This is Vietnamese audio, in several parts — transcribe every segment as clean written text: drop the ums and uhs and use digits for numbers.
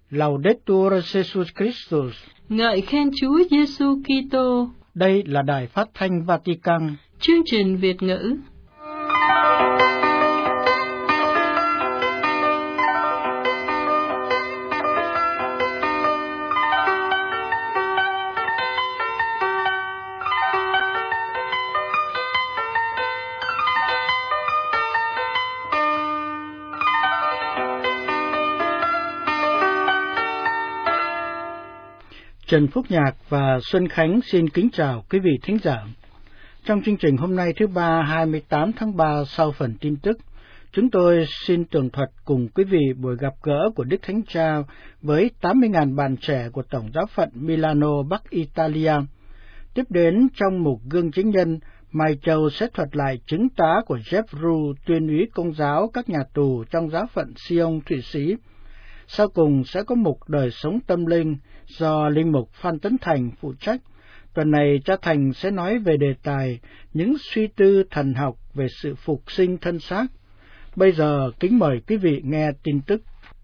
Laudetur Jesus Christus. Ngợi khen Chúa Giêsu Kitô. Đây là Đài Phát thanh Vatican. Chương trình Việt ngữ. Trần Phúc Nhạc và Xuân Khánh xin kính chào quý vị thính giả. Trong chương trình hôm nay thứ Ba 28 tháng 3 sau phần tin tức, chúng tôi xin tường thuật cùng quý vị buổi gặp gỡ của Đức Thánh Cha với 80.000 bạn trẻ của Tổng giáo phận Milano, Bắc Italia. Tiếp đến trong mục Gương Chứng Nhân, Mai Châu sẽ thuật lại chứng tá của Jeff Ru, tuyên úy Công giáo các nhà tù trong giáo phận Sion, Thụy Sĩ. Sau cùng sẽ có mục Đời sống tâm linh do Linh mục Phan Tấn Thành phụ trách. Tuần này cha Thành sẽ nói về đề tài những suy tư thần học về sự phục sinh thân xác. Bây giờ kính mời quý vị nghe tin tức.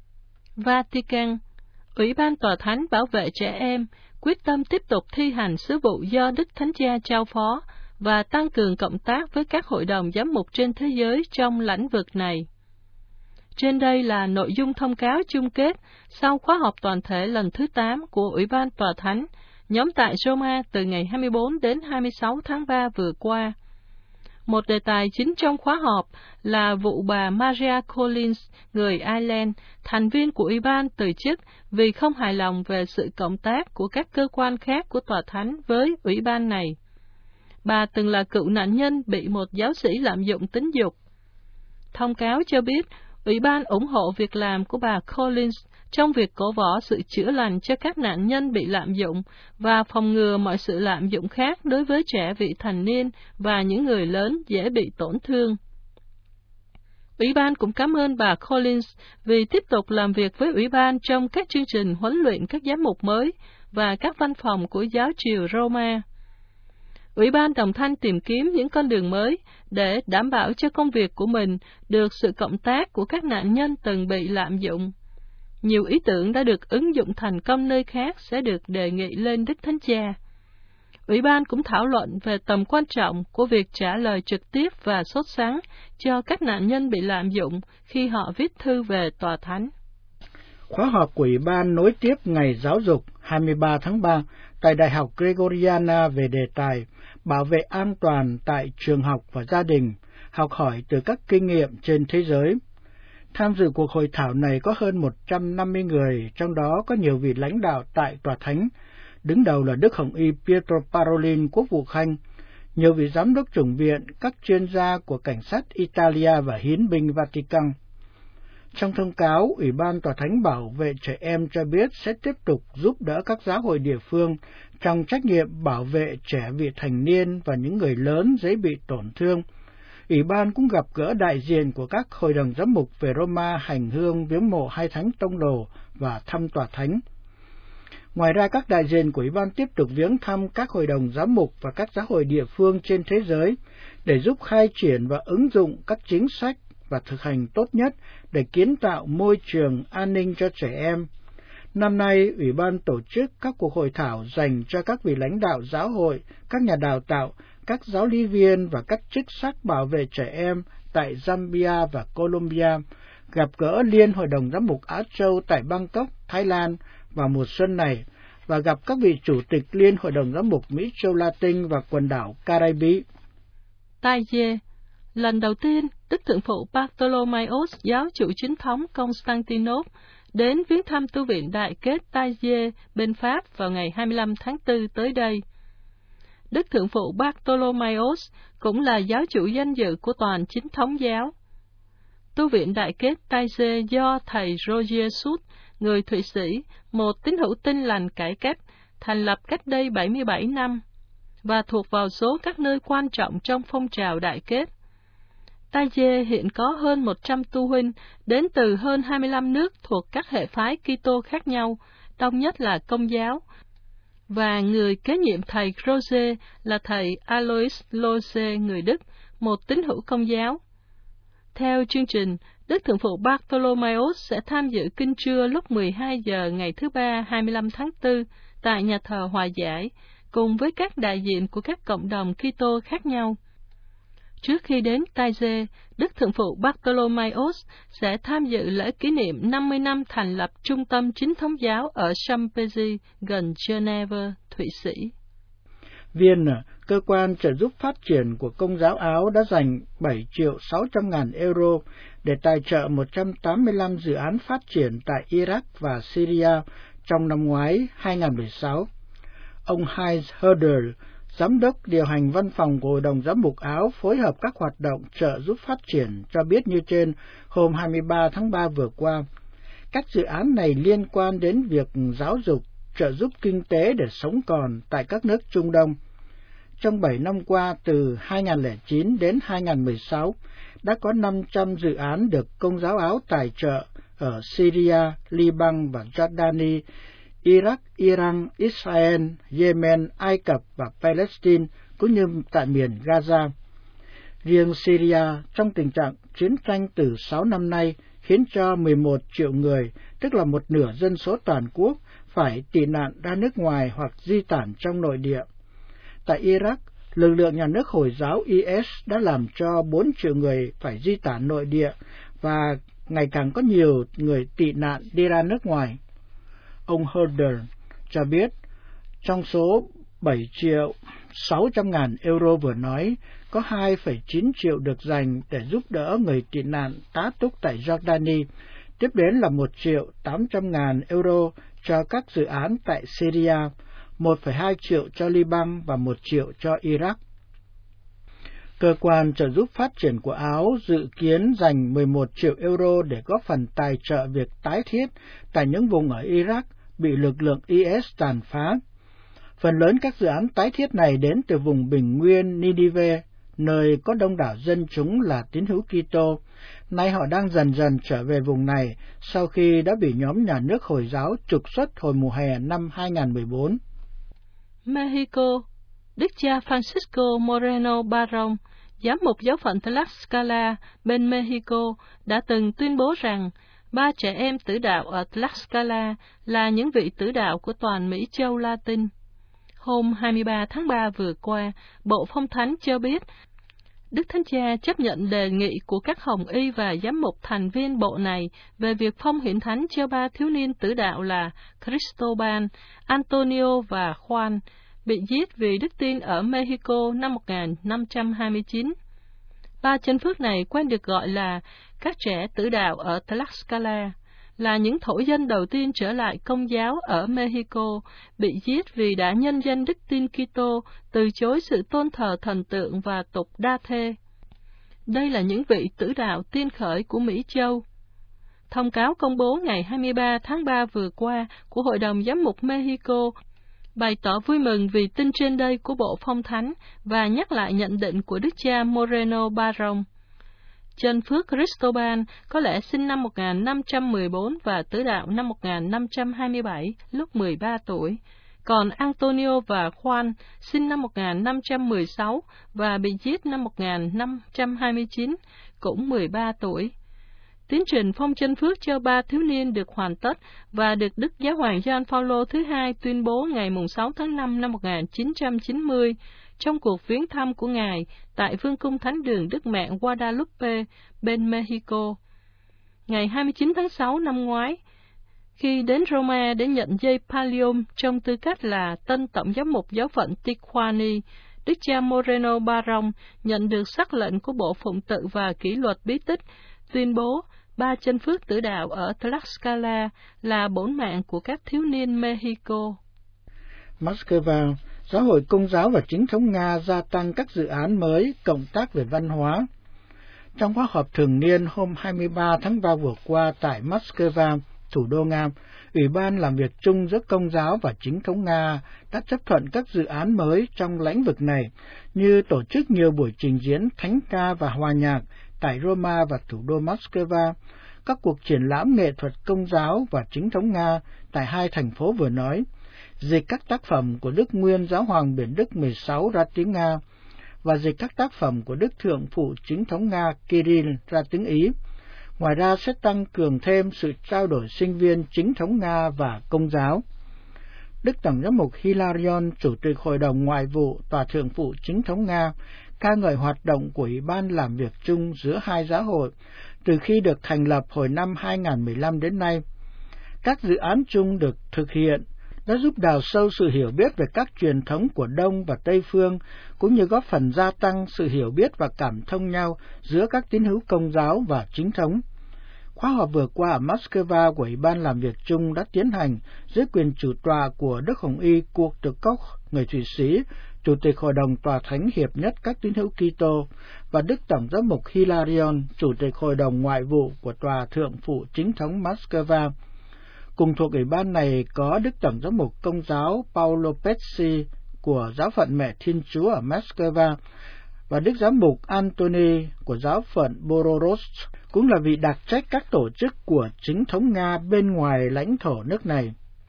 Vatican. Ủy ban Tòa Thánh bảo vệ trẻ em quyết tâm tiếp tục thi hành sứ vụ do Đức Thánh Cha trao phó và tăng cường cộng tác với các hội đồng giám mục trên thế giới trong lĩnh vực này. Trên đây là nội dung thông cáo chung kết sau khóa họp toàn thể lần thứ 8 của Ủy ban Tòa Thánh, nhóm tại Roma từ ngày 24 đến 26 tháng 3 vừa qua. Một đề tài chính trong khóa họp là vụ bà Maria Collins, người Ireland, thành viên của Ủy ban từ chức vì không hài lòng về sự cộng tác của các cơ quan khác của Tòa Thánh với Ủy ban này. Bà từng là cựu nạn nhân bị một giáo sĩ lạm dụng tính dục. Thông cáo cho biết, Ủy ban ủng hộ việc làm của bà Collins trong việc cổ võ sự chữa lành cho các nạn nhân bị lạm dụng và phòng ngừa mọi sự lạm dụng khác đối với trẻ vị thành niên và những người lớn dễ bị tổn thương. Ủy ban cũng cảm ơn bà Collins vì tiếp tục làm việc với Ủy ban trong các chương trình huấn luyện các giám mục mới và các văn phòng của giáo triều Roma. Ủy ban đồng thanh tìm kiếm những con đường mới để đảm bảo cho công việc của mình được sự cộng tác của các nạn nhân từng bị lạm dụng. Nhiều ý tưởng đã được ứng dụng thành công nơi khác sẽ được đề nghị lên Đức Thánh Cha. Ủy ban cũng thảo luận về tầm quan trọng của việc trả lời trực tiếp và sốt sắng cho các nạn nhân bị lạm dụng khi họ viết thư về Tòa Thánh. Khóa họp của Ủy ban nối tiếp Ngày Giáo dục 23 tháng 3 tại Đại học Gregoriana về đề tài bảo vệ an toàn tại trường học và gia đình, học hỏi từ các kinh nghiệm trên thế giới. Tham dự cuộc hội thảo này có hơn 150 người, trong đó có nhiều vị lãnh đạo tại Tòa Thánh, đứng đầu là Đức Hồng Y Pietro Parolin, Quốc vụ Khanh, nhiều vị giám đốc chủng viện, các chuyên gia của cảnh sát Italia và hiến binh Vatican. Trong thông cáo, Ủy ban Tòa Thánh bảo vệ trẻ em cho biết sẽ tiếp tục giúp đỡ các giáo hội địa phương trong trách nhiệm bảo vệ trẻ vị thành niên và những người lớn dễ bị tổn thương. Ủy ban cũng gặp gỡ đại diện của các hội đồng giám mục về Roma hành hương viếng mộ hai thánh tông đồ và thăm Tòa Thánh. Ngoài ra, các đại diện của Ủy ban tiếp tục viếng thăm các hội đồng giám mục và các giáo hội địa phương trên thế giới để giúp khai triển và ứng dụng các chính sách và thực hành tốt nhất để kiến tạo môi trường an ninh cho trẻ em. Năm nay, Ủy ban tổ chức các cuộc hội thảo dành cho các vị lãnh đạo giáo hội, các nhà đào tạo, các giáo lý viên và các chức sắc bảo vệ trẻ em tại Zambia và Colombia, gặp gỡ Liên Hội đồng Giám mục Á Châu tại Bangkok, Thái Lan vào mùa xuân này, và gặp các vị chủ tịch Liên Hội đồng Giám mục Mỹ Châu Latin và quần đảo Caribe. Taizé. Lần đầu tiên, Đức Thượng phụ Bartolomaios, giáo chủ chính thống Constantinople, đến viếng thăm tu viện Đại kết Taizé bên Pháp vào ngày 25 tháng 4 tới đây. Đức Thượng phụ Bartolomaios cũng là giáo chủ danh dự của toàn chính thống giáo. Tu viện Đại kết Taizé do thầy Roger Schutt, người Thụy Sĩ, một tín hữu Tin Lành cải cách, thành lập cách đây 77 năm, và thuộc vào số các nơi quan trọng trong phong trào Đại kết. Taizé hiện có hơn 100 tu huynh đến từ hơn 25 nước thuộc các hệ phái Kitô khác nhau, đông nhất là Công giáo, và người kế nhiệm thầy Roger là thầy Alois Lose người Đức, một tín hữu Công giáo. Theo chương trình, Đức Thượng phụ Bartholomeus sẽ tham dự kinh trưa lúc 12 giờ ngày thứ Ba 25 tháng 4 tại nhà thờ Hòa Giải, cùng với các đại diện của các cộng đồng Kitô khác nhau. Trước khi đến Taizé, Đức Thượng phụ Bartholomeus sẽ tham dự lễ kỷ niệm 50 năm thành lập Trung tâm Chính thống giáo ở Champézy, gần Geneva, Thụy Sĩ. Vienna, cơ quan trợ giúp phát triển của Công giáo Áo đã dành 7.600.000 euro để tài trợ 185 dự án phát triển tại Iraq và Syria trong năm ngoái 2016. Ông Heinz Herder, Giám đốc điều hành văn phòng của Hội đồng Giám mục Áo phối hợp các hoạt động trợ giúp phát triển, cho biết như trên hôm 23 tháng 3 vừa qua. Các dự án này liên quan đến việc giáo dục, trợ giúp kinh tế để sống còn tại các nước Trung Đông. Trong 7 năm qua, từ 2009 đến 2016, đã có 500 dự án được Công giáo Áo tài trợ ở Syria, Liban và Jordani, Iraq, Iran, Israel, Yemen, Ai Cập và Palestine, cũng như tại miền Gaza. Riêng Syria, trong tình trạng chiến tranh từ 6 năm nay, khiến cho 11 triệu người, tức là một nửa dân số toàn quốc, phải tị nạn ra nước ngoài hoặc di tản trong nội địa. Tại Iraq, lực lượng nhà nước Hồi giáo IS đã làm cho 4 triệu người phải di tản nội địa và ngày càng có nhiều người tị nạn đi ra nước ngoài. Ông Herder cho biết, trong số 7.600.000 euro vừa nói, có 2,9 triệu được dành để giúp đỡ người tị nạn tá túc tại Jordani, tiếp đến là 1.800.000 euro cho các dự án tại Syria, 1,2 triệu cho Liban và 1 triệu cho Iraq. Cơ quan trợ giúp phát triển của Áo dự kiến dành 11 triệu euro để góp phần tài trợ việc tái thiết tại những vùng ở Iraq bị lực lượng IS tàn phá. Phần lớn các dự án tái thiết này đến từ vùng bình nguyên Ninive, nơi có đông đảo dân chúng là tín hữu Kitô. Nay họ đang dần dần trở về vùng này sau khi đã bị nhóm nhà nước Hồi giáo trục xuất hồi mùa hè năm 2014. Mexico, Đức cha Francisco Moreno Barón, giám mục giáo phận Tlaxcala bên Mexico, đã từng tuyên bố rằng 3 trẻ em tử đạo ở Tlaxcala là những vị tử đạo của toàn Mỹ châu Latin. Hôm 23 tháng 3 vừa qua, Bộ Phong Thánh cho biết, Đức Thánh Cha chấp nhận đề nghị của các hồng y và giám mục thành viên bộ này về việc phong hiển thánh cho 3 thiếu niên tử đạo là Cristobal, Antonio và Juan, bị giết vì đức tin ở Mexico năm 1529. 3 chân phước này quen được gọi là các trẻ tử đạo ở Tlaxcala, là những thổ dân đầu tiên trở lại Công giáo ở Mexico, bị giết vì đã nhân danh đức tin Kitô, từ chối sự tôn thờ thần tượng và tục đa thê. Đây là những vị tử đạo tiên khởi của Mỹ Châu. Thông cáo công bố ngày 23 tháng 3 vừa qua của Hội đồng Giám mục Mexico bày tỏ vui mừng vì tin trên đây của Bộ Phong Thánh và nhắc lại nhận định của Đức cha Moreno Barón. Chân phước Cristobal có lẽ sinh năm 1514 và tử đạo năm 1527 lúc 13 tuổi, còn Antonio và Juan sinh năm 1516 và bị giết năm 1529, cũng 13 tuổi. Tiến trình phong chân phước cho 3 thiếu niên được hoàn tất và được Đức Giáo hoàng Gioan Phaolô thứ hai tuyên bố ngày 6 tháng 5 năm 1990 trong cuộc viếng thăm của Ngài tại Vương cung Thánh đường Đức Mẹ Guadalupe bên Mexico. Ngày 29 tháng 6 năm ngoái, khi đến Roma để nhận dây pallium trong tư cách là tân tổng giám mục giáo phận Tijuana, Đức cha Moreno Barón nhận được sắc lệnh của Bộ Phụng tự và Kỷ luật bí tích, tuyên bố 3 chân phước tử đạo ở Tlaxcala là bổn mạng của các thiếu niên Mexico. Moscow, Giáo hội Công giáo và Chính thống Nga gia tăng các dự án mới cộng tác về văn hóa. Trong khóa họp thường niên hôm 23 tháng 3 vừa qua tại Moscow, thủ đô Nga, Ủy ban làm việc chung giữa Công giáo và Chính thống Nga đã chấp thuận các dự án mới trong lĩnh vực này, như tổ chức nhiều buổi trình diễn thánh ca và hòa nhạc tại Roma và thủ đô Moscow, các cuộc triển lãm nghệ thuật Công giáo và Chính thống Nga tại 2 thành phố vừa nói, dịch các tác phẩm của Đức Nguyên Giáo hoàng Biển Đức 16 ra tiếng Nga, và dịch các tác phẩm của Đức Thượng phụ Chính thống Nga Kirill ra tiếng Ý. Ngoài ra sẽ tăng cường thêm sự trao đổi sinh viên chính thống Nga và Công giáo. Đức Tổng giám mục Hilarion, Chủ tịch Hội đồng Ngoại vụ Tòa Thượng phụ Chính thống Nga, ca ngợi hoạt động của Ủy ban làm việc chung giữa hai giáo hội từ khi được thành lập hồi năm 2015 đến nay. Các dự án chung được thực hiện đã giúp đào sâu sự hiểu biết về các truyền thống của Đông và Tây phương, cũng như góp phần gia tăng sự hiểu biết và cảm thông nhau giữa các tín hữu Công giáo và chính thống. Khóa họp vừa qua ở Moscow của Ủy ban làm việc chung đã tiến hành dưới quyền chủ tọa của Đức Hồng Y Kurt de Koch, người Thụy Sĩ, Chủ tịch Hội đồng Tòa Thánh Hiệp nhất các tín hữu Kitô, và Đức Tổng giám mục Hilarion, Chủ tịch Hội đồng Ngoại vụ của Tòa Thượng phụ Chính thống Moscow. Cùng thuộc Ủy ban này có Đức Tổng giám mục Công giáo Paolo Pezzi của Giáo phận Mẹ Thiên Chúa ở Moscow và Đức Giám mục Antony của Giáo phận Borodsk, cũng là vị đặc trách các tổ chức của chính thống Nga bên ngoài lãnh thổ nước này.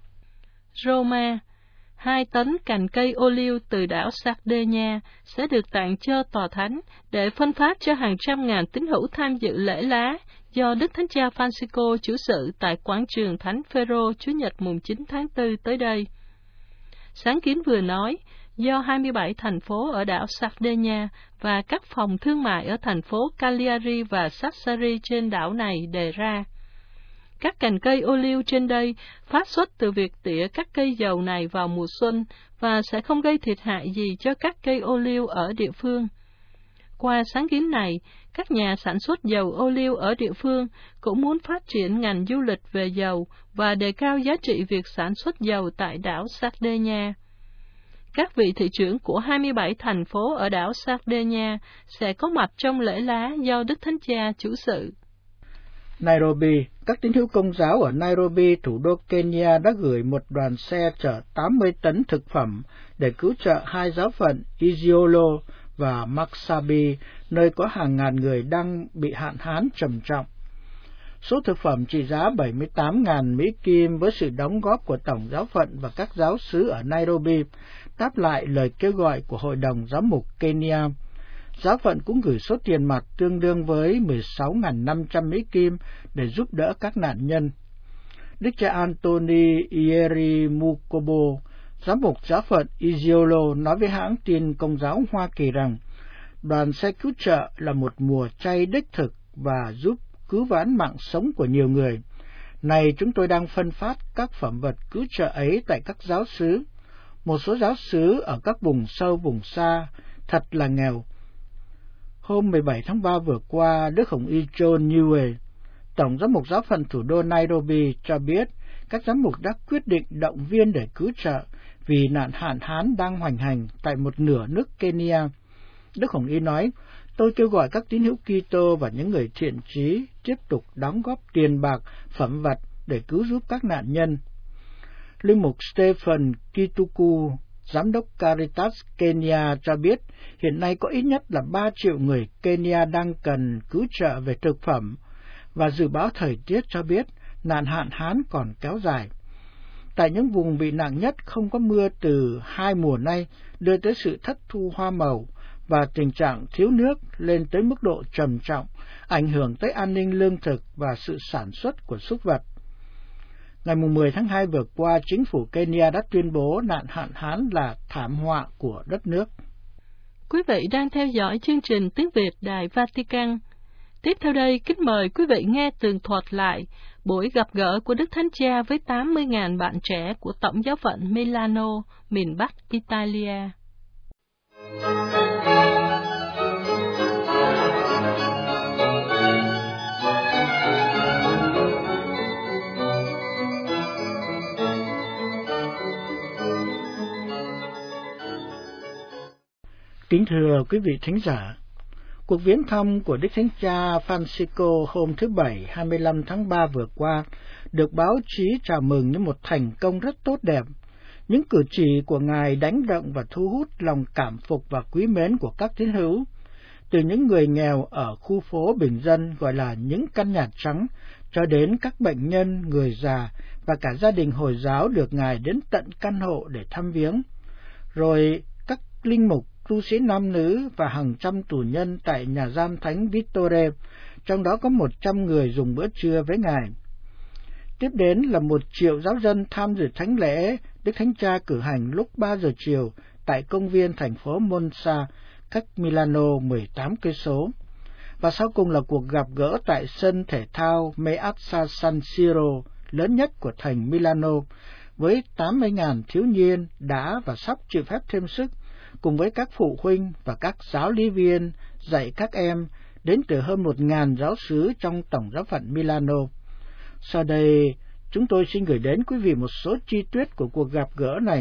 Roma, 2 tấn cành cây ô liu từ đảo Sardinia sẽ được tặng cho Tòa Thánh để phân phát cho hàng trăm ngàn tín hữu tham dự lễ lá do Đức Thánh Cha Francisco chủ sự tại quảng trường Thánh Phêrô Chủ nhật mùng 9 tháng 4 tới đây. Sáng kiến vừa nói, do 27 thành phố ở đảo Sardinia và các phòng thương mại ở thành phố Cagliari và Sassari trên đảo này đề ra. Các cành cây ô liu trên đây phát xuất từ việc tỉa các cây dầu này vào mùa xuân và sẽ không gây thiệt hại gì cho các cây ô liu ở địa phương. Qua sáng kiến này, các nhà sản xuất dầu ô liu ở địa phương cũng muốn phát triển ngành du lịch về dầu và đề cao giá trị việc sản xuất dầu tại đảo Sardinia. Các vị thị trưởng của 27 thành phố ở đảo Sardinia sẽ có mặt trong lễ lá do Đức Thánh Cha chủ sự. Nairobi, các tín hữu Công giáo ở Nairobi, thủ đô Kenya đã gửi một đoàn xe chở 80 tấn thực phẩm để cứu trợ hai giáo phận Isiolo và Marsabit, nơi có hàng ngàn người đang bị hạn hán trầm trọng. Số thực phẩm trị giá 78.000 Mỹ Kim với sự đóng góp của Tổng giáo phận và các giáo xứ ở Nairobi đáp lại lời kêu gọi của Hội đồng Giám mục Kenya. Giáo phận cũng gửi số tiền mặt tương đương với 16.500 Mỹ Kim để giúp đỡ các nạn nhân. Đức cha Anthony Ieri Mukobo, giám mục giáo phận Isiolo, nói với hãng tin Công giáo Hoa Kỳ rằng đoàn xe cứu trợ là một mùa chay đích thực và giúp cứu vãn mạng sống của nhiều người. Này chúng tôi đang phân phát các phẩm vật cứu trợ ấy tại các giáo xứ. Một số giáo xứ ở các vùng sâu vùng xa thật là nghèo. Hôm 17 tháng 3 vừa qua, Đức Hồng Y John Newey, Tổng giám mục giáo phận thủ đô Nairobi cho biết các giám mục đã quyết định động viên để cứu trợ vì nạn hạn hán đang hoành hành tại một nửa nước Kenya. Đức Hồng Y nói, tôi kêu gọi các tín hữu Kitô và những người thiện chí tiếp tục đóng góp tiền bạc, phẩm vật để cứu giúp các nạn nhân. Linh mục Stephen Kituku, Giám đốc Caritas Kenya cho biết hiện nay có ít nhất là 3 triệu người Kenya đang cần cứu trợ về thực phẩm, và dự báo thời tiết cho biết nạn hạn hán còn kéo dài. Tại những vùng bị nặng nhất không có mưa từ 2 mùa nay đưa tới sự thất thu hoa màu và tình trạng thiếu nước lên tới mức độ trầm trọng, ảnh hưởng tới an ninh lương thực và sự sản xuất của súc vật. Ngày 10 tháng 2 vừa qua, chính phủ Kenya đã tuyên bố nạn hạn hán là thảm họa của đất nước. Quý vị đang theo dõi chương trình Tiếng Việt Đài Vatican. Tiếp theo đây, kính mời quý vị nghe tường thuật lại buổi gặp gỡ của Đức Thánh Cha với 80.000 bạn trẻ của Tổng giáo phận Milano, miền Bắc Italia. Kính thưa quý vị thính giả, cuộc viếng thăm của Đức Thánh Cha Francisco hôm thứ Bảy 25 tháng 3 vừa qua được báo chí chào mừng như một thành công rất tốt đẹp. Những cử chỉ của Ngài đánh động và thu hút lòng cảm phục và quý mến của các tín hữu. Từ những người nghèo ở khu phố bình dân gọi là những căn nhà trắng, cho đến các bệnh nhân, người già và cả gia đình Hồi giáo được Ngài đến tận căn hộ để thăm viếng. Rồi các linh mục, tu sĩ nam nữ và hàng trăm tù nhân tại nhà giam Thánh Vittore trong đó có 100 người dùng bữa trưa với Ngài. Tiếp đến là 1 triệu giáo dân tham dự thánh lễ Đức Thánh Cha cử hành lúc 3 giờ chiều tại công viên thành phố Monza, cách Milano 18 cây số. Và sau cùng là cuộc gặp gỡ tại sân thể thao Meazza San Siro, lớn nhất của thành Milano, với 80.000 thiếu niên đã và sắp chịu phép thêm sức, cùng với các phụ huynh và các giáo lý viên dạy các em đến từ hơn 1.000 giáo xứ trong tổng giáo phận Milano. Sau đây, chúng tôi xin gửi đến quý vị một số chi tiết của cuộc gặp gỡ này.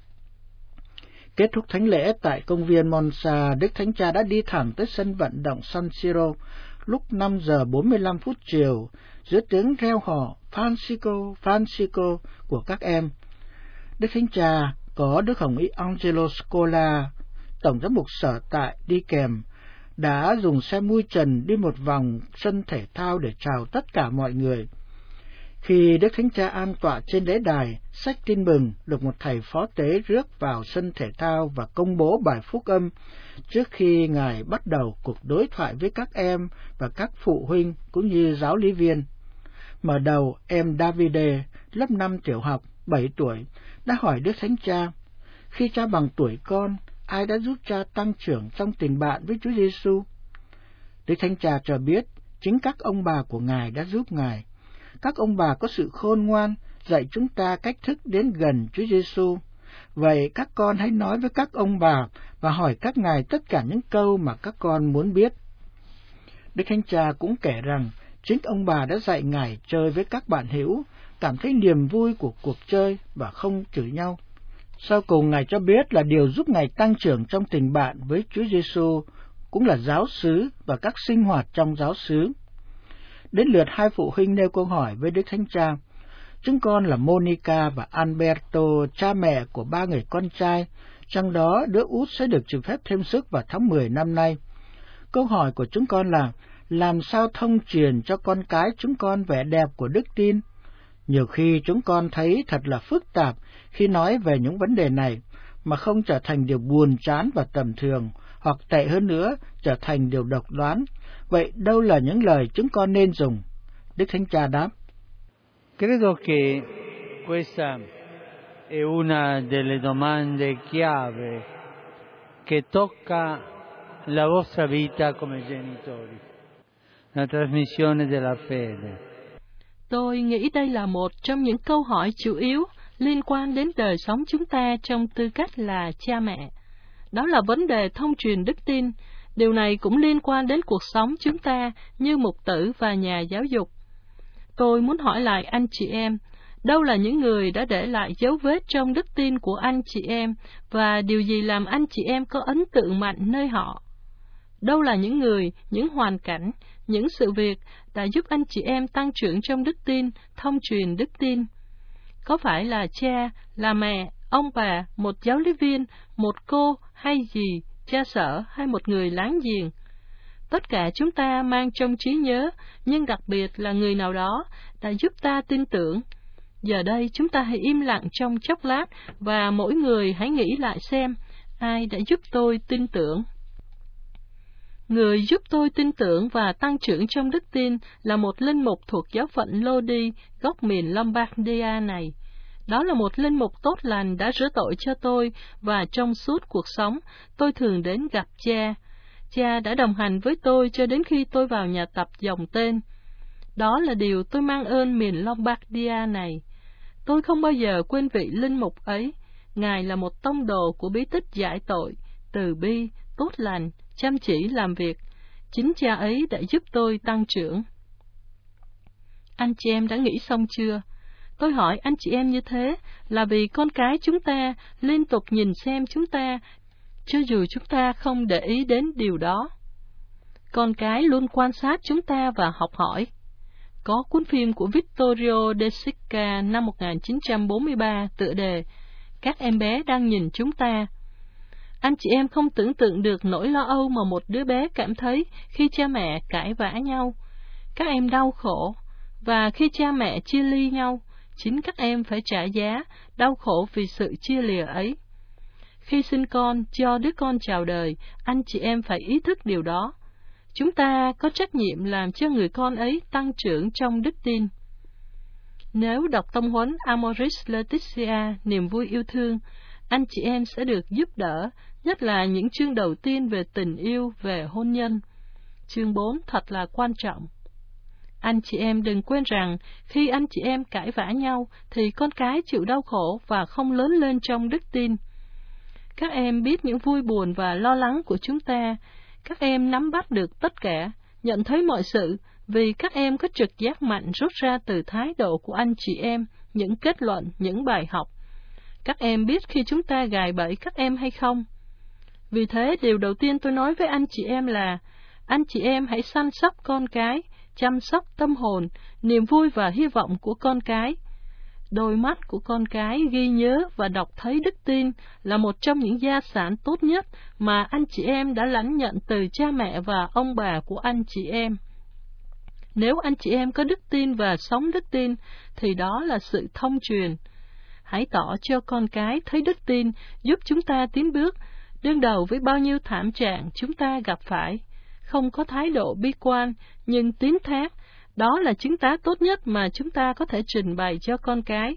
Kết thúc thánh lễ tại công viên Monza, Đức Thánh Cha đã đi thẳng tới sân vận động San Siro lúc 5 giờ 45 phút chiều, giữa tiếng reo hò Francisco, Francisco của các em. Đức Thánh Cha có Đức Hồng Y Angelo Scola, Tổng giám mục sở tại đi kèm, đã dùng xe mui trần đi một vòng sân thể thao để chào tất cả mọi người. Khi Đức Thánh Cha an tọa trên lễ đài, sách tin mừng được một thầy phó tế rước vào sân thể thao và công bố bài phúc âm trước khi Ngài bắt đầu cuộc đối thoại với các em và các phụ huynh cũng như giáo lý viên. Mở đầu, em Davide, lớp 5 tiểu học, 7 tuổi, đã hỏi Đức Thánh Cha, khi cha bằng tuổi con, ai đã giúp cha tăng trưởng trong tình bạn với Chúa Giêsu? Đức Thánh Cha cho biết, chính các ông bà của Ngài đã giúp Ngài. Các ông bà có sự khôn ngoan, dạy chúng ta cách thức đến gần Chúa Giêsu. Vậy các con hãy nói với các ông bà và hỏi các ngài tất cả những câu mà các con muốn biết. Đức Thánh Cha cũng kể rằng, chính ông bà đã dạy Ngài chơi với các bạn hữu, cảm thấy niềm vui của cuộc chơi và không chửi nhau. Sau cùng Ngài cho biết là điều giúp Ngài tăng trưởng trong tình bạn với Chúa Giêsu cũng là giáo xứ và các sinh hoạt trong giáo xứ. Đến lượt hai phụ huynh nêu câu hỏi với Đức Thánh Cha. Chúng con là Monica và Alberto, cha mẹ của 3 người con trai, trong đó đứa út sẽ được chịu phép thêm sức vào tháng 10 năm nay. Câu hỏi của chúng con là, làm sao thông truyền cho con cái chúng con vẻ đẹp của đức tin? Nhiều khi chúng con thấy thật là phức tạp khi nói về những vấn đề này, mà không trở thành điều buồn chán và tầm thường, hoặc tệ hơn nữa, trở thành điều độc đoán. Vậy đâu là những lời chúng con nên dùng? Đức Thánh Cha đáp. Credo che questa è una delle domande chiave che tocca la vostra vita come genitori, la trasmissione della fede. Tôi nghĩ đây là một trong những câu hỏi chủ yếu liên quan đến đời sống chúng ta trong tư cách là cha mẹ. Đó là vấn đề thông truyền đức tin. Điều này cũng liên quan đến cuộc sống chúng ta như mục tử và nhà giáo dục. Tôi muốn hỏi lại anh chị em, đâu là những người đã để lại dấu vết trong đức tin của anh chị em và điều gì làm anh chị em có ấn tượng mạnh nơi họ? Đâu là những người, những hoàn cảnh, những sự việc đã giúp anh chị em tăng trưởng trong đức tin, thông truyền đức tin? Có phải là cha, là mẹ, ông bà, một giáo lý viên, một cô hay dì, cha sở hay một người láng giềng? Tất cả chúng ta mang trong trí nhớ, nhưng đặc biệt là người nào đó đã giúp ta tin tưởng. Giờ đây chúng ta hãy im lặng trong chốc lát và mỗi người hãy nghĩ lại xem ai đã giúp tôi tin tưởng. Người giúp tôi tin tưởng và tăng trưởng trong đức tin là một linh mục thuộc giáo phận Lodi, góc miền Lombardia này. Đó là một linh mục tốt lành đã rửa tội cho tôi, và trong suốt cuộc sống, tôi thường đến gặp cha. Cha đã đồng hành với tôi cho đến khi tôi vào nhà tập dòng tên. Đó là điều tôi mang ơn miền Lombardia này. Tôi không bao giờ quên vị linh mục ấy. Ngài là một tông đồ của bí tích giải tội, từ bi, tốt lành, chăm chỉ làm việc. Chính cha ấy đã giúp tôi tăng trưởng. Anh chị em đã nghĩ xong chưa? Tôi hỏi anh chị em như thế là vì con cái chúng ta liên tục nhìn xem chúng ta, cho dù chúng ta không để ý đến điều đó. Con cái luôn quan sát chúng ta và học hỏi. Có cuốn phim của Vittorio De Sica năm 1943 tựa đề Các em bé đang nhìn chúng ta. Anh chị em không tưởng tượng được nỗi lo âu mà một đứa bé cảm thấy khi cha mẹ cãi vã nhau. Các em đau khổ, và khi cha mẹ chia ly nhau, chính các em phải trả giá, đau khổ vì sự chia lìa ấy. Khi sinh con, cho đứa con chào đời, anh chị em phải ý thức điều đó. Chúng ta có trách nhiệm làm cho người con ấy tăng trưởng trong đức tin. Nếu đọc tông huấn Amoris Laetitia, niềm vui yêu thương, anh chị em sẽ được giúp đỡ, nhất là những chương đầu tiên về tình yêu, về hôn nhân. Chương 4 thật là quan trọng. Anh chị em đừng quên rằng, khi anh chị em cãi vã nhau, thì con cái chịu đau khổ và không lớn lên trong đức tin. Các em biết những vui buồn và lo lắng của chúng ta. Các em nắm bắt được tất cả, nhận thấy mọi sự, vì các em có trực giác mạnh rút ra từ thái độ của anh chị em, những kết luận, những bài học. Các em biết khi chúng ta gài bẫy các em hay không? Vì thế, điều đầu tiên tôi nói với anh chị em là, anh chị em hãy săn sóc con cái, chăm sóc tâm hồn, niềm vui và hy vọng của con cái. Đôi mắt của con cái ghi nhớ và đọc thấy đức tin là một trong những gia sản tốt nhất mà anh chị em đã lãnh nhận từ cha mẹ và ông bà của anh chị em. Nếu anh chị em có đức tin và sống đức tin, thì đó là sự thông truyền. Hãy tỏ cho con cái thấy đức tin, giúp chúng ta tiến bước, đương đầu với bao nhiêu thảm trạng chúng ta gặp phải. Không có thái độ bi quan, nhưng tín thác, đó là chứng tá tốt nhất mà chúng ta có thể trình bày cho con cái.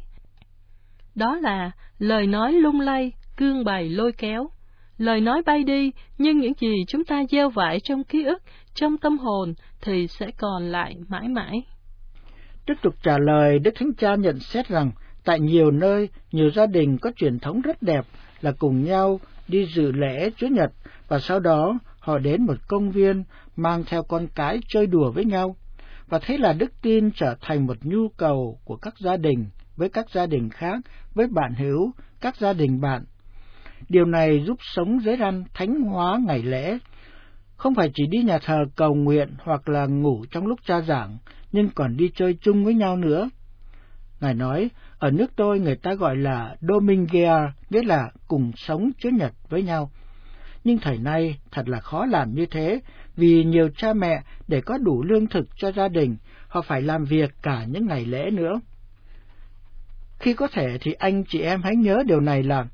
Đó là lời nói lung lay, cương bày lôi kéo. Lời nói bay đi, nhưng những gì chúng ta gieo vải trong ký ức, trong tâm hồn, thì sẽ còn lại mãi mãi. Tiếp tục trả lời, Đức Thánh Cha nhận xét rằng, tại nhiều nơi, nhiều gia đình có truyền thống rất đẹp là cùng nhau đi dự lễ Chúa Nhật, và sau đó họ đến một công viên mang theo con cái chơi đùa với nhau. Và thế là đức tin trở thành một nhu cầu của các gia đình với các gia đình khác, với bạn hữu, các gia đình bạn. Điều này giúp sống dưới răn thánh hóa ngày lễ, không phải chỉ đi nhà thờ cầu nguyện hoặc là ngủ trong lúc cha giảng, nhưng còn đi chơi chung với nhau nữa. Ngài nói, ở nước tôi người ta gọi là Dominguea, nghĩa là cùng sống Chúa Nhật với nhau. Nhưng thời nay thật là khó làm như thế, vì nhiều cha mẹ để có đủ lương thực cho gia đình, họ phải làm việc cả những ngày lễ nữa. Khi có thể thì anh chị em hãy nhớ điều này là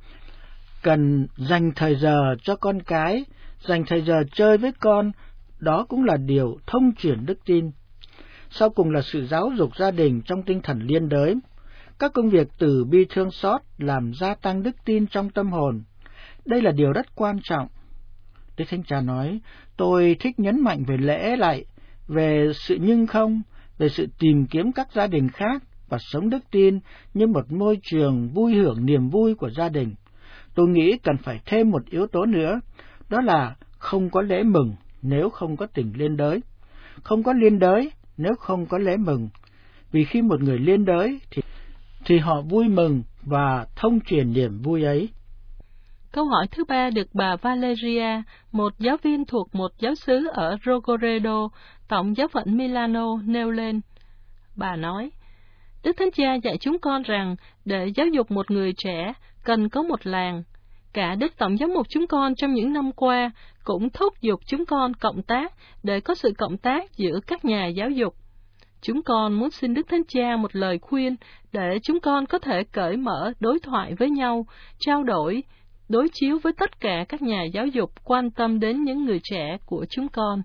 cần dành thời giờ cho con cái, dành thời giờ chơi với con, đó cũng là điều thông truyền đức tin. Sau cùng là sự giáo dục gia đình trong tinh thần liên đới. Các công việc từ bi thương xót làm gia tăng đức tin trong tâm hồn. Đây là điều rất quan trọng. Đức Thánh Cha nói, tôi thích nhấn mạnh về lễ lại, về sự nhưng không, về sự tìm kiếm các gia đình khác và sống đức tin như một môi trường vui hưởng niềm vui của gia đình. Tôi nghĩ cần phải thêm một yếu tố nữa, đó là không có lễ mừng nếu không có tình liên đới, không có liên đới nếu không có lễ mừng. Vì khi một người liên đới thì họ vui mừng và thông truyền niềm vui ấy. Câu hỏi thứ ba được bà Valeria, một giáo viên thuộc một giáo xứ ở Rogoredo, Tổng giáo phận Milano, nêu lên. Bà nói, Đức Thánh Cha dạy chúng con rằng để giáo dục một người trẻ cần có một làng. Cả Đức Tổng giám mục chúng con trong những năm qua cũng thúc giục chúng con cộng tác để có sự cộng tác giữa các nhà giáo dục. Chúng con muốn xin Đức Thánh Cha một lời khuyên để chúng con có thể cởi mở đối thoại với nhau, trao đổi, đối chiếu với tất cả các nhà giáo dục quan tâm đến những người trẻ của chúng con.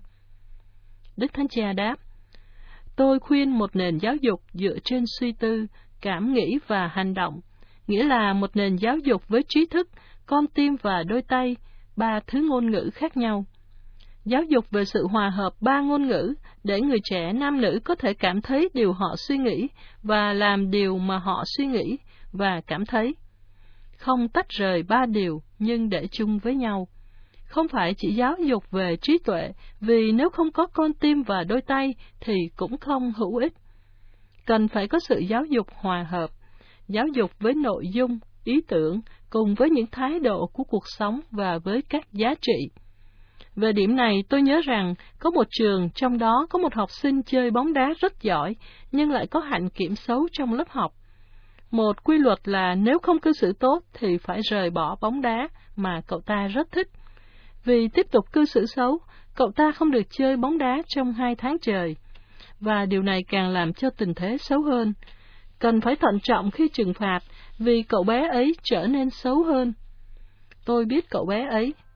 Đức Thánh Cha đáp, tôi khuyên một nền giáo dục dựa trên suy tư, cảm nghĩ và hành động, nghĩa là một nền giáo dục với trí thức, con tim và đôi tay, 3 thứ ngôn ngữ khác nhau. Giáo dục về sự hòa hợp 3 ngôn ngữ để người trẻ nam nữ có thể cảm thấy điều họ suy nghĩ và làm điều mà họ suy nghĩ và cảm thấy. Không tách rời 3 điều nhưng để chung với nhau. Không phải chỉ giáo dục về trí tuệ, vì nếu không có con tim và đôi tay thì cũng không hữu ích. Cần phải có sự giáo dục hòa hợp, giáo dục với nội dung, ý tưởng, cùng với những thái độ của cuộc sống và với các giá trị. Về điểm này, tôi nhớ rằng có một trường trong đó có một học sinh chơi bóng đá rất giỏi, nhưng lại có hạnh kiểm xấu trong lớp học. Một quy luật là nếu không cư xử tốt thì phải rời bỏ bóng đá mà cậu ta rất thích. Vì tiếp tục cư xử xấu, cậu ta không được chơi bóng đá trong 2 tháng trời. Và điều này càng làm cho tình thế xấu hơn. Cần phải thận trọng khi trừng phạt, vì cậu bé ấy trở nên xấu hơn. Tôi biết cậu bé ấy.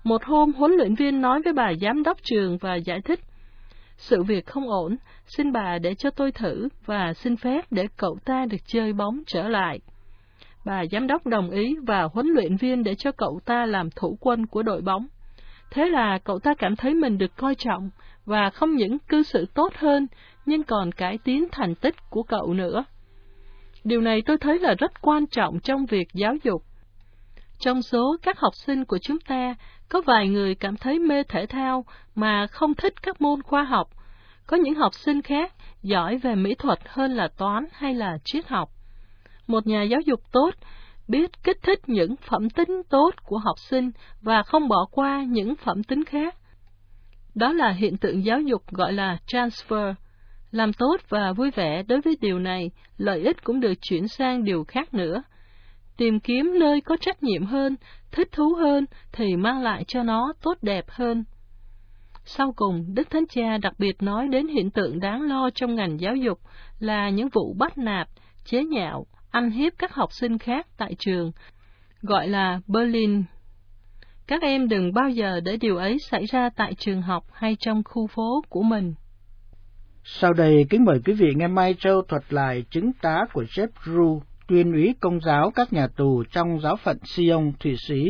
Một hôm, huấn luyện viên nói với bà giám đốc trường và giải thích, sự việc không ổn, xin bà để cho tôi thử và xin phép để cậu ta được chơi bóng trở lại. Bà giám đốc đồng ý và huấn luyện viên để cho cậu ta làm thủ quân của đội bóng. Thế là cậu ta cảm thấy mình được coi trọng và không những cư xử tốt hơn, nhưng còn cải tiến thành tích của cậu nữa. Điều này tôi thấy là rất quan trọng trong việc giáo dục. Trong số các học sinh của chúng ta, có vài người cảm thấy mê thể thao mà không thích các môn khoa học. Có những học sinh khác giỏi về mỹ thuật hơn là toán hay là triết học. Một nhà giáo dục tốt biết kích thích những phẩm tính tốt của học sinh và không bỏ qua những phẩm tính khác. Đó là hiện tượng giáo dục gọi là transfer. Làm tốt và vui vẻ đối với điều này, lợi ích cũng được chuyển sang điều khác nữa. Tìm kiếm nơi có trách nhiệm hơn, thích thú hơn thì mang lại cho nó tốt đẹp hơn. Sau cùng, Đức Thánh Cha đặc biệt nói đến hiện tượng đáng lo trong ngành giáo dục là những vụ bắt nạt, chế nhạo, ăn hiếp các học sinh khác tại trường, gọi là bullying. Các em đừng bao giờ để điều ấy xảy ra tại trường học hay trong khu phố của mình. Sau đây, kính mời quý vị nghe Mai Châu thuật lại chứng tá của Jeff Ru, tuyên úy Công giáo các nhà tù trong giáo phận Sion, Thụy Sĩ.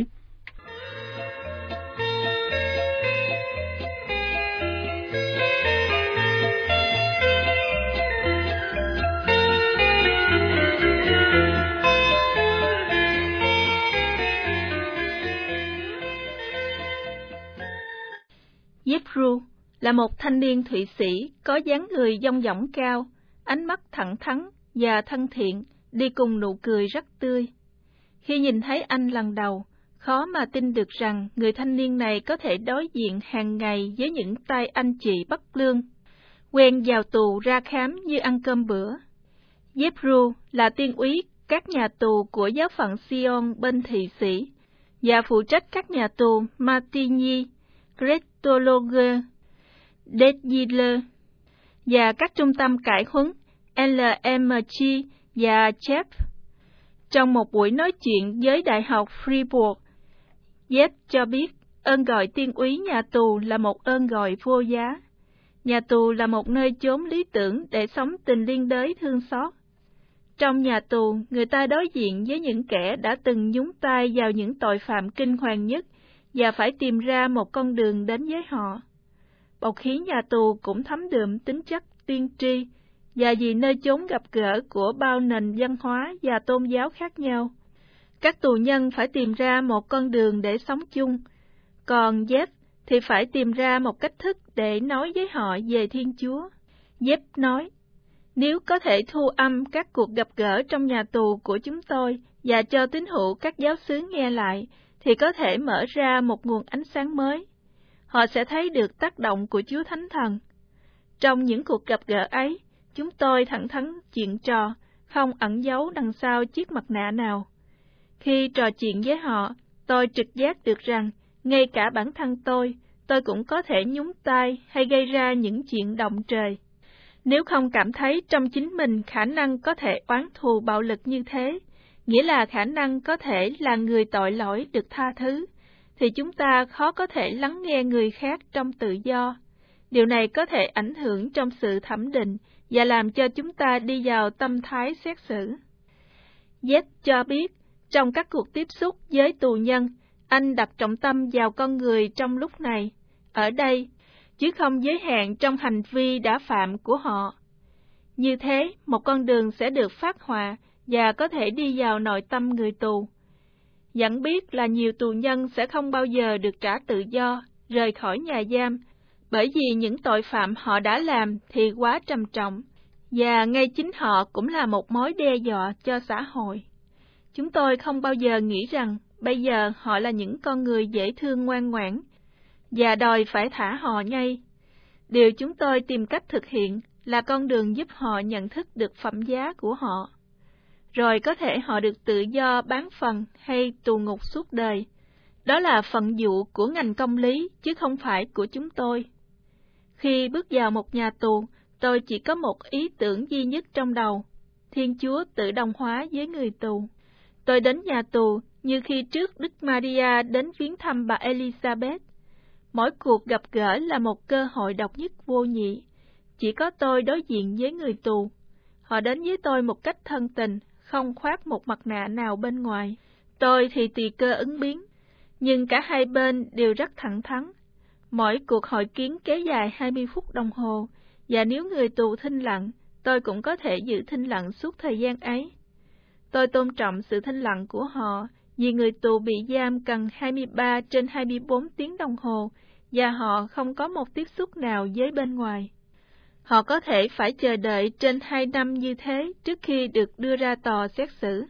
Jeff Ru là một thanh niên Thụy Sĩ có dáng người dong dỏng cao, ánh mắt thẳng thắn và thân thiện, đi cùng nụ cười rất tươi. Khi nhìn thấy anh lần đầu, khó mà tin được rằng người thanh niên này có thể đối diện hàng ngày với những tay anh chị bất lương, quen vào tù ra khám như ăn cơm bữa. Jeff Ru là tiên úy các nhà tù của giáo phận Sion bên Thụy Sĩ và phụ trách các nhà tù Martigny, Gretologue, Deziler và các trung tâm cải huấn LMG và CHEP. Trong một buổi nói chuyện với Đại học Fribourg, Jeff cho biết ơn gọi tiên úy nhà tù là một ơn gọi vô giá. Nhà tù là một nơi chốn lý tưởng để sống tình liên đới thương xót. Trong nhà tù, người ta đối diện với những kẻ đã từng nhúng tay vào những tội phạm kinh hoàng nhất và phải tìm ra một con đường đến với họ. Bầu khí nhà tù cũng thấm đượm tính chất tiên tri, và vì nơi chốn gặp gỡ của bao nền văn hóa và tôn giáo khác nhau. Các tù nhân phải tìm ra một con đường để sống chung, còn Jeff thì phải tìm ra một cách thức để nói với họ về Thiên Chúa. Jeff nói, nếu có thể thu âm các cuộc gặp gỡ trong nhà tù của chúng tôi và cho tín hữu các giáo xứ nghe lại, thì có thể mở ra một nguồn ánh sáng mới. Họ sẽ thấy được tác động của Chúa Thánh Thần. Trong những cuộc gặp gỡ ấy, chúng tôi thẳng thắn chuyện trò, không ẩn giấu đằng sau chiếc mặt nạ nào. Khi trò chuyện với họ, tôi trực giác được rằng, ngay cả bản thân tôi cũng có thể nhúng tay hay gây ra những chuyện động trời. Nếu không cảm thấy trong chính mình khả năng có thể oán thù bạo lực như thế, nghĩa là khả năng có thể là người tội lỗi được tha thứ, thì chúng ta khó có thể lắng nghe người khác trong tự do. Điều này có thể ảnh hưởng trong sự thẩm định và làm cho chúng ta đi vào tâm thái xét xử. Z cho biết, trong các cuộc tiếp xúc với tù nhân, anh đặt trọng tâm vào con người trong lúc này, ở đây, chứ không giới hạn trong hành vi đã phạm của họ. Như thế, một con đường sẽ được phát họa và có thể đi vào nội tâm người tù. Dẫn biết là nhiều tù nhân sẽ không bao giờ được trả tự do, rời khỏi nhà giam, bởi vì những tội phạm họ đã làm thì quá trầm trọng, và ngay chính họ cũng là một mối đe dọa cho xã hội. Chúng tôi không bao giờ nghĩ rằng bây giờ họ là những con người dễ thương ngoan ngoãn, và đòi phải thả họ ngay. Điều chúng tôi tìm cách thực hiện là con đường giúp họ nhận thức được phẩm giá của họ. Rồi có thể họ được tự do bán phần hay tù ngục suốt đời. Đó là phận vụ của ngành công lý, chứ không phải của chúng tôi. Khi bước vào một nhà tù, tôi chỉ có một ý tưởng duy nhất trong đầu. Thiên Chúa tự đồng hóa với người tù. Tôi đến nhà tù như khi trước Đức Maria đến viếng thăm bà Elizabeth. Mỗi cuộc gặp gỡ là một cơ hội độc nhất vô nhị. Chỉ có tôi đối diện với người tù. Họ đến với tôi một cách thân tình, không khoác một mặt nạ nào bên ngoài. Tôi thì tùy cơ ứng biến, nhưng cả hai bên đều rất thẳng thắn. Mỗi cuộc hội kiến kéo dài 20 phút đồng hồ, và nếu người tù thinh lặng, tôi cũng có thể giữ thinh lặng suốt thời gian ấy. Tôi tôn trọng sự thinh lặng của họ, vì người tù bị giam cần 23/24 tiếng đồng hồ, và họ không có một tiếp xúc nào với bên ngoài. Họ có thể phải chờ đợi trên 2 năm như thế trước khi được đưa ra tòa xét xử.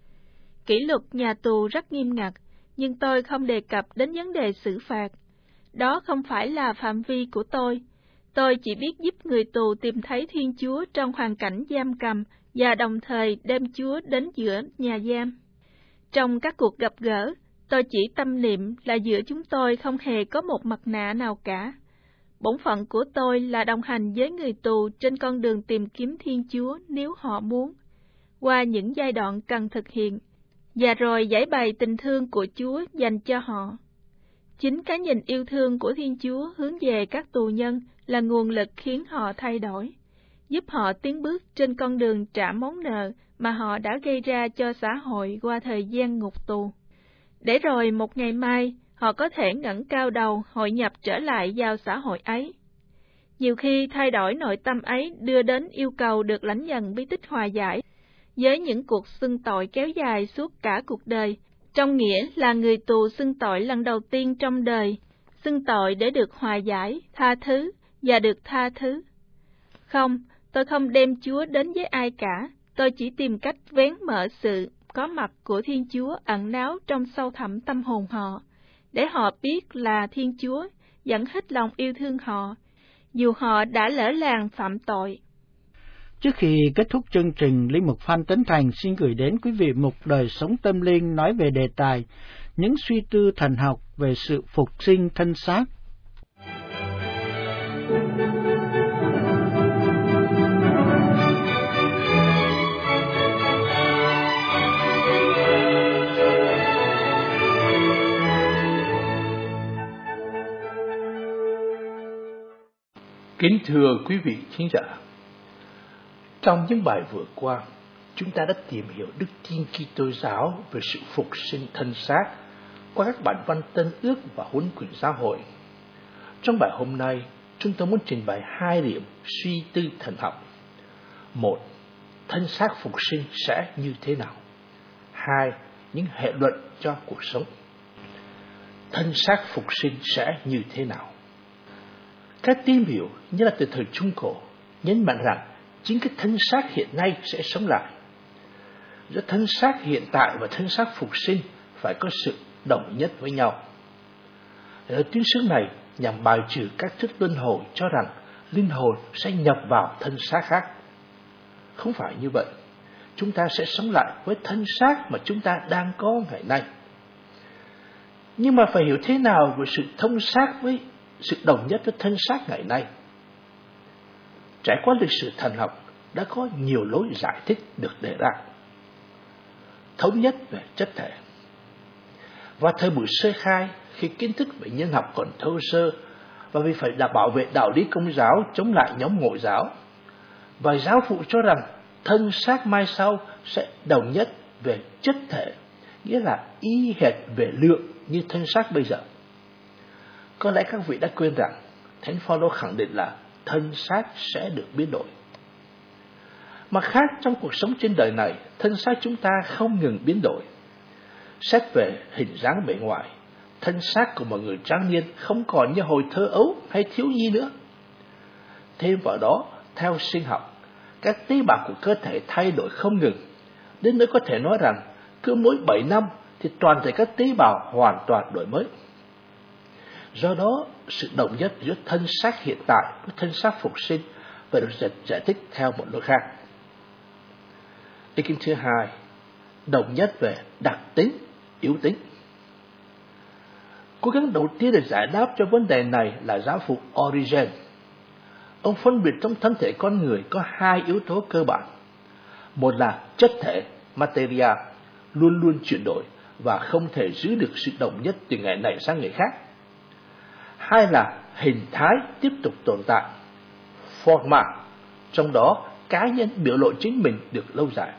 Kỷ luật nhà tù rất nghiêm ngặt, nhưng tôi không đề cập đến vấn đề xử phạt. Đó không phải là phạm vi của tôi. Tôi chỉ biết giúp người tù tìm thấy Thiên Chúa trong hoàn cảnh giam cầm và đồng thời đem Chúa đến giữa nhà giam. Trong các cuộc gặp gỡ, tôi chỉ tâm niệm là giữa chúng tôi không hề có một mặt nạ nào cả. Bổn phận của tôi là đồng hành với người tù trên con đường tìm kiếm Thiên Chúa nếu họ muốn, qua những giai đoạn cần thực hiện, và rồi giải bày tình thương của Chúa dành cho họ. Chính cái nhìn yêu thương của Thiên Chúa hướng về các tù nhân là nguồn lực khiến họ thay đổi, giúp họ tiến bước trên con đường trả món nợ mà họ đã gây ra cho xã hội qua thời gian ngục tù. Để rồi một ngày mai, họ có thể ngẩng cao đầu hội nhập trở lại vào xã hội ấy. Nhiều khi thay đổi nội tâm ấy đưa đến yêu cầu được lãnh nhận bí tích hòa giải, với những cuộc xưng tội kéo dài suốt cả cuộc đời, trong nghĩa là người tù xưng tội lần đầu tiên trong đời, xưng tội để được hòa giải, tha thứ và được tha thứ. Không, tôi không đem Chúa đến với ai cả, tôi chỉ tìm cách vén mở sự có mặt của Thiên Chúa ẩn náu trong sâu thẳm tâm hồn họ, để họ biết là Thiên Chúa vẫn hết lòng yêu thương họ, dù họ đã lỡ làng phạm tội. Trước khi kết thúc chương trình, Linh mục Phan Tấn Thành xin gửi đến quý vị một đời sống tâm linh nói về đề tài những suy tư thần học về sự phục sinh thân xác. Kính thưa quý vị khán giả, trong những bài vừa qua, chúng ta đã tìm hiểu đức tin Kitô giáo về sự phục sinh thân xác qua các bản văn Tân Ước và Huấn Quyển Giáo hội. Trong bài hôm nay, chúng tôi muốn trình bày 2 điểm suy tư thần học. 1. Thân xác phục sinh sẽ như thế nào? 2. Những hệ luận cho cuộc sống. Thân xác phục sinh sẽ như thế nào? Các tín biểu, như là từ thời Trung Cổ, nhấn mạnh rằng chính cái thân xác hiện nay sẽ sống lại. Giữa thân xác hiện tại và thân xác phục sinh phải có sự đồng nhất với nhau. Ở tuyến xứ này nhằm bài trừ các thuyết luân hồi cho rằng linh hồn sẽ nhập vào thân xác khác. Không phải như vậy. Chúng ta sẽ sống lại với thân xác mà chúng ta đang có ngày nay. Nhưng mà phải hiểu thế nào về sự thông xác với sự đồng nhất với thân xác ngày nay? Trải qua lịch sử thần học đã có nhiều lối giải thích được đề ra. Thống nhất về chất thể. Và thời buổi sơ khai, khi kiến thức về nhân học còn thô sơ và vì phải bảo vệ đạo lý Công giáo chống lại nhóm Ngộ giáo, và giáo phụ cho rằng thân xác mai sau sẽ đồng nhất về chất thể, nghĩa là y hệt về lượng như thân xác bây giờ. Có lẽ các vị đã quên rằng Thánh Phaolô khẳng định là thân xác sẽ được biến đổi. Mặt khác, trong cuộc sống trên đời này, thân xác chúng ta không ngừng biến đổi. Xét về hình dáng bề ngoài, thân xác của một người tráng niên không còn như hồi thơ ấu hay thiếu nhi nữa. Thêm vào đó, theo sinh học, các tế bào của cơ thể thay đổi không ngừng, đến nỗi có thể nói rằng cứ mỗi 7 năm thì toàn thể các tế bào hoàn toàn đổi mới. Do đó, sự đồng nhất giữa thân xác hiện tại với thân xác phục sinh phải được giải thích theo một lối khác. Ý kiến thứ hai, đồng nhất về đặc tính, yếu tính. Cố gắng đầu tiên để giải đáp cho vấn đề này là giáo phụ Origen. Ông phân biệt trong thân thể con người có 2 yếu tố cơ bản. Một là chất thể, materia, luôn luôn chuyển đổi và không thể giữ được sự đồng nhất từ ngày này sang ngày khác. Hai là hình thái tiếp tục tồn tại, forma, trong đó cá nhân biểu lộ chính mình được lâu dài.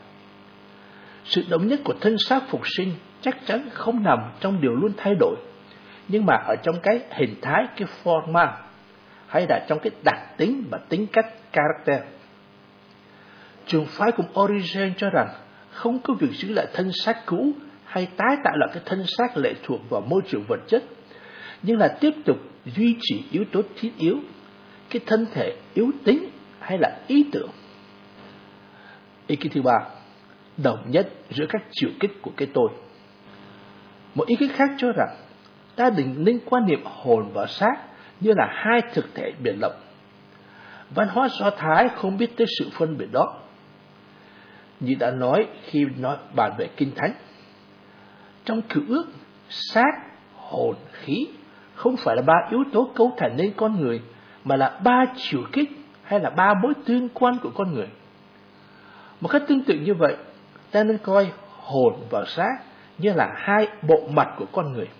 Sự đồng nhất của thân xác phục sinh chắc chắn không nằm trong điều luôn thay đổi, nhưng mà ở trong cái hình thái, cái forma, hay là trong cái đặc tính và tính cách, character. Trường phái của Origen cho rằng không có việc giữ lại thân xác cũ hay tái tạo lại cái thân xác lệ thuộc vào môi trường vật chất, nhưng là tiếp tục duy trì yếu tố thiết yếu, cái thân thể yếu tính hay là ý tưởng. Ý kiến thứ ba, đồng nhất giữa các chiều kích của cái tôi. Một ý kiến khác cho rằng ta đừng nên quan niệm hồn và xác như là hai thực thể biệt lập. Văn hóa Do Thái không biết tới sự phân biệt đó. Như đã nói khi bàn về Kinh Thánh, trong Cựu Ước, xác, hồn, khí không phải là ba yếu tố cấu thành nên con người, mà là ba chiều kích hay là ba mối tương quan của con người. Một cách tương tự như vậy, ta nên coi hồn và xác như là hai bộ mặt của con người.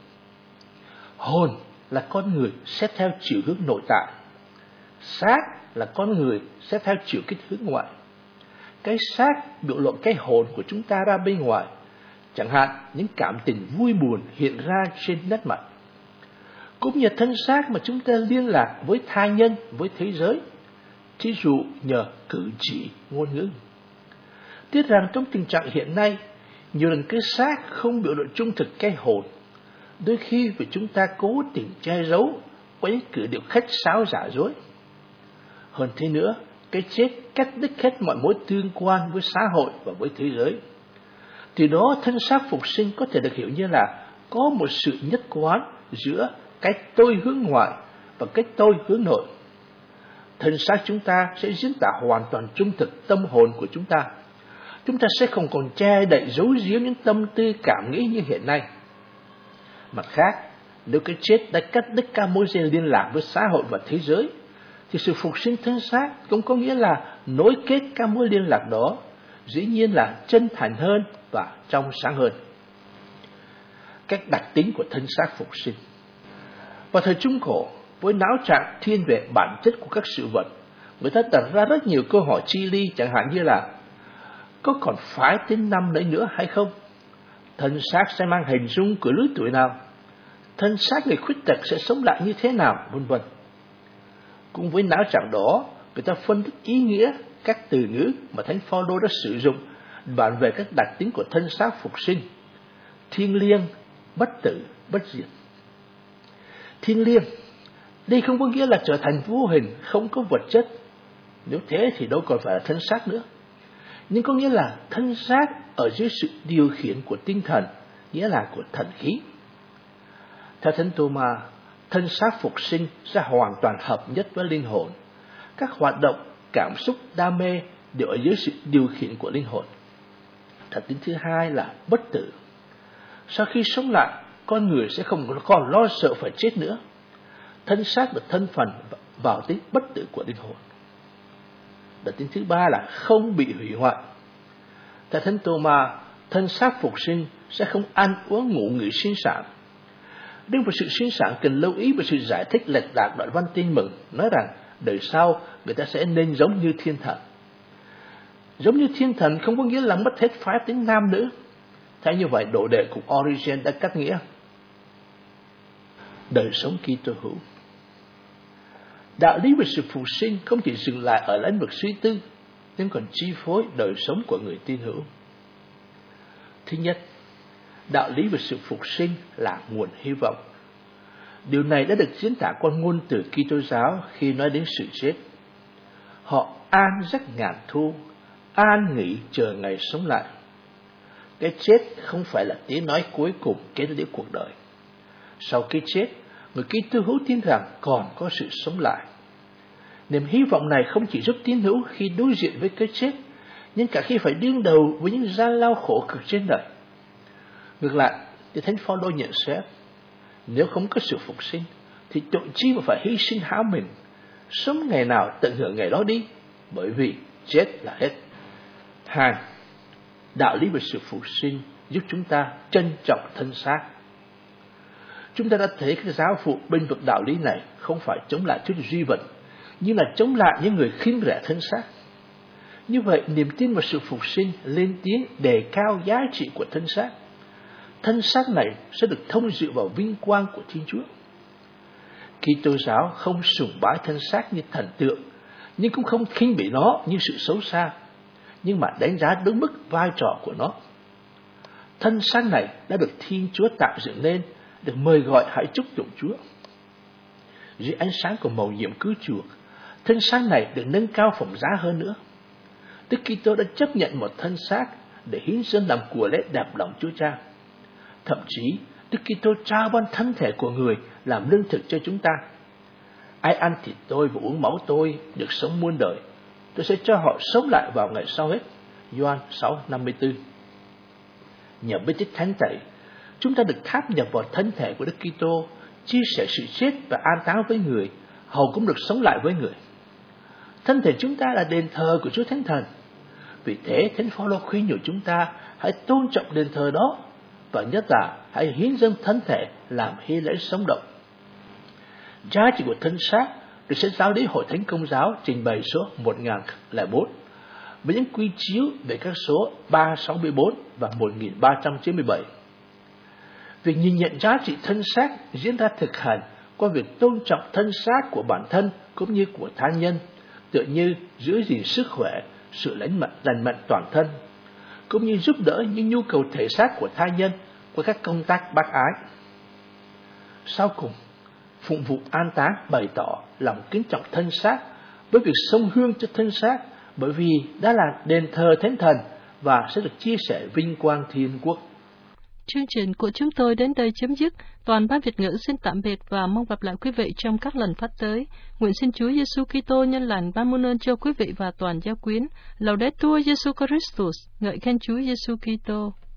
Hồn là con người xét theo chiều hướng nội tại, xác là con người xét theo chiều kích hướng ngoại. Cái xác biểu lộ cái hồn của chúng ta ra bên ngoài, chẳng hạn những cảm tình vui buồn hiện ra trên nét mặt. Cũng như thân xác mà chúng ta liên lạc với tha nhân, với thế giới, thí dụ nhờ cử chỉ, ngôn ngữ. Tiếc rằng trong tình trạng hiện nay, nhiều lần cái xác không biểu lộ trung thực cái hồn, đôi khi vì chúng ta cố tình che giấu với những cử điệu khách sáo giả dối. Hơn thế nữa, cái chết cắt đứt hết mọi mối tương quan với xã hội và với thế giới. Từ đó thân xác phục sinh có thể được hiểu như là có một sự nhất quán giữa cái tôi hướng ngoại và cái tôi hướng nội. Thân xác chúng ta sẽ diễn tả hoàn toàn trung thực tâm hồn của chúng ta. Chúng ta sẽ không còn che đậy giấu giếm những tâm tư cảm nghĩ như hiện nay. Mặt khác, nếu cái chết đã cắt đứt các mối dây liên lạc với xã hội và thế giới, thì sự phục sinh thân xác cũng có nghĩa là nối kết các mối liên lạc đó, dĩ nhiên là chân thành hơn và trong sáng hơn. Các đặc tính của thân xác phục sinh. Vào thời Trung Cổ, với não trạng thiên về bản chất của các sự vật, người ta đặt ra rất nhiều câu hỏi chi ly, chẳng hạn như là có còn phải đến năm đấy nữa hay không? Thân xác sẽ mang hình dung của lứa tuổi nào? Thân xác người khuyết tật sẽ sống lại như thế nào? Vân vân. Cũng với não trạng đó, người ta phân tích ý nghĩa các từ ngữ mà Thánh Phaolô đã sử dụng bàn về các đặc tính của thân xác phục sinh: thiêng liêng, bất tử, bất diệt. Thiêng liêng, đây không có nghĩa là trở thành vô hình, không có vật chất. Nếu thế thì đâu còn phải là thân xác nữa. Nhưng có nghĩa là thân xác ở dưới sự điều khiển của tinh thần, nghĩa là của thần khí. Theo Thánh Tô-ma, thân xác phục sinh sẽ hoàn toàn hợp nhất với linh hồn. Các hoạt động, cảm xúc, đam mê đều ở dưới sự điều khiển của linh hồn. Đặc tính thứ hai là bất tử. Sau khi sống lại, con người sẽ không còn lo sợ phải chết nữa. Thân xác được thân phần vào tính bất tử của linh hồn. Đặc tính thứ ba là không bị hủy hoại. Theo Thánh Tô-ma, thân xác phục sinh sẽ không ăn uống ngủ nghỉ sinh sản. Đương vào sự sinh sản cần lưu ý về sự giải thích lệch lạc đoạn văn Tin Mừng, nói rằng đời sau người ta sẽ nên giống như thiên thần. Giống như thiên thần không có nghĩa là mất hết phái tính nam nữ. Thế như vậy đồ đệ của Origen đã cắt nghĩa đời sống Kitô hữu. Đạo lý về sự phục sinh không chỉ dừng lại ở lĩnh vực suy tư, nhưng còn chi phối đời sống của người tín hữu. Thứ nhất, đạo lý về sự phục sinh là nguồn hy vọng. Điều này đã được diễn tả qua ngôn từ Kitô giáo khi nói đến sự chết. Họ an giấc ngàn thu, an nghỉ chờ ngày sống lại. Cái chết không phải là tiếng nói cuối cùng kết liễu cuộc đời. Sau khi chết, người Kitô hữu tin rằng còn có sự sống lại. Niềm hy vọng này không chỉ giúp tín hữu khi đối diện với cái chết, nhưng cả khi phải đương đầu với những gian lao khổ cực trên đời. Ngược lại, thì Thánh Phaolô nhận xét, nếu không có sự phục sinh, thì tội chi mà phải hy sinh háo mình, sống ngày nào tận hưởng ngày đó đi, bởi vì chết là hết. 2. Đạo lý về sự phục sinh giúp chúng ta trân trọng thân xác. Chúng ta đã thấy các giáo phụ bênh vực đạo lý này không phải chống lại Chúa duy vật, nhưng là chống lại những người khinh rẻ thân xác. Như vậy, niềm tin vào sự phục sinh lên tiếng đề cao giá trị của thân xác. Thân xác này sẽ được thông dự vào vinh quang của Thiên Chúa. Kitô giáo không sùng bái thân xác như thần tượng, nhưng cũng không khinh bỉ nó như sự xấu xa, nhưng mà đánh giá đúng mức vai trò của nó. Thân xác này đã được Thiên Chúa tạo dựng nên, được mời gọi hãy chúc tụng Chúa. Dưới ánh sáng của mầu nhiệm cứu chuộc, thân xác này được nâng cao phẩm giá hơn nữa. Đức Kitô đã chấp nhận một thân xác để hiến dâng làm của lễ đẹp lòng Chúa Cha. Thậm chí, Đức Kitô trao ban thân thể của người làm lương thực cho chúng ta. Ai ăn thịt tôi và uống máu tôi được sống muôn đời, tôi sẽ cho họ sống lại vào ngày sau hết. Gioan 6:54. Nhờ biết tích thánh tẩy, chúng ta được tháp nhập vào thân thể của Đức Kitô, chia sẻ sự chết và an táng với người, hầu cũng được sống lại với người. Thân thể chúng ta là đền thờ của Chúa Thánh Thần. Vì thế, Thánh Phaolô khuyên nhủ chúng ta hãy tôn trọng đền thờ đó, và nhất là hãy hiến dâng thân thể làm hy lễ sống động. Giá trị của thân xác được Sách Giáo lý Hội Thánh Công giáo trình bày số 1004 với những quy chiếu về các số 364 và 1397. Việc nhìn nhận giá trị thân xác diễn ra thực hành qua việc tôn trọng thân xác của bản thân cũng như của tha nhân, tựa như giữ gìn sức khỏe, sự lành mạnh toàn thân, cũng như giúp đỡ những nhu cầu thể xác của tha nhân qua các công tác bác ái. Sau cùng, phụng vụ an táng bày tỏ lòng kính trọng thân xác với việc xông hương cho thân xác, bởi vì đã là đền thờ Thánh Thần và sẽ được chia sẻ vinh quang thiên quốc. Chương trình của chúng tôi đến đây chấm dứt. Toàn ban Việt ngữ xin tạm biệt và mong gặp lại quý vị trong các lần phát tới. Nguyện xin Chúa Giêsu Kitô nhân lành ban muôn ơn cho quý vị và toàn giáo quyến. Laudetur Jesu Christus, ngợi khen Chúa Giêsu Kitô.